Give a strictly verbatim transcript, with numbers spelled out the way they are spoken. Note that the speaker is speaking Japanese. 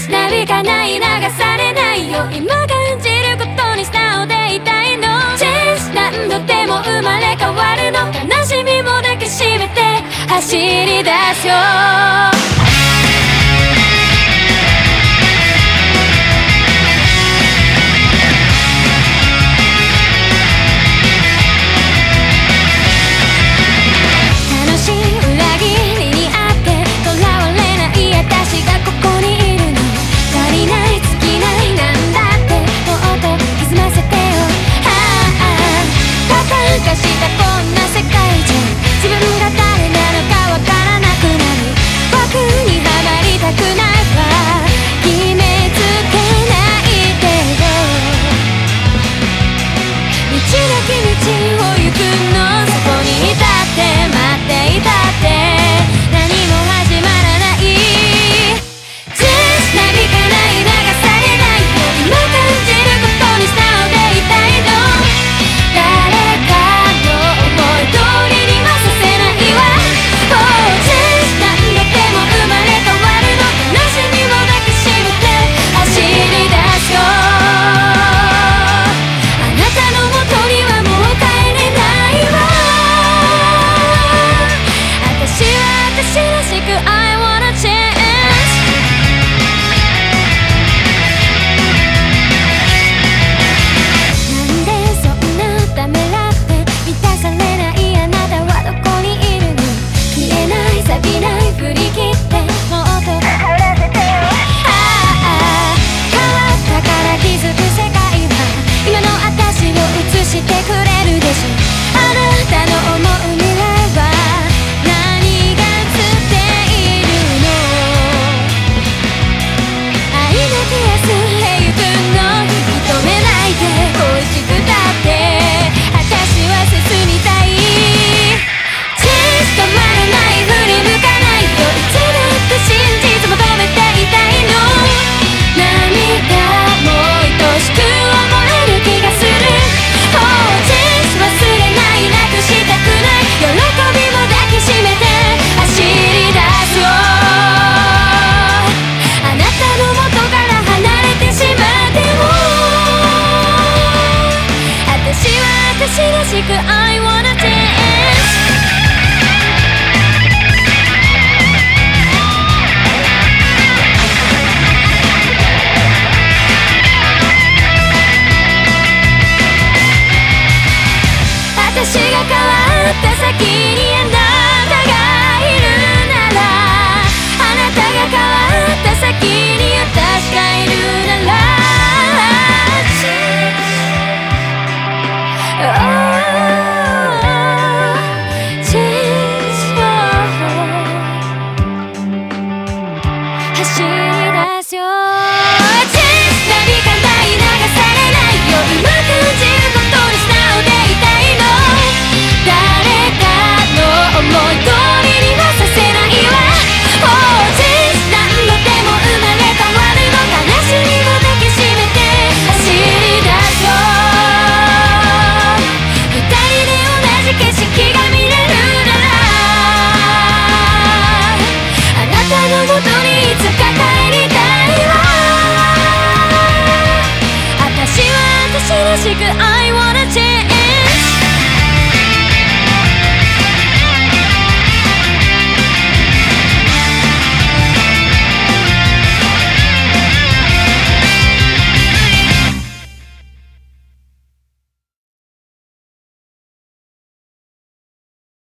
なびかない流されないよ今感じることに素直でいたいのチェンス何度でも生まれ変わるの悲しみも抱きしめて走り出すよI wanna dance 私が変わった先にあなたがいるならあなたが変わった先に私がいるなら走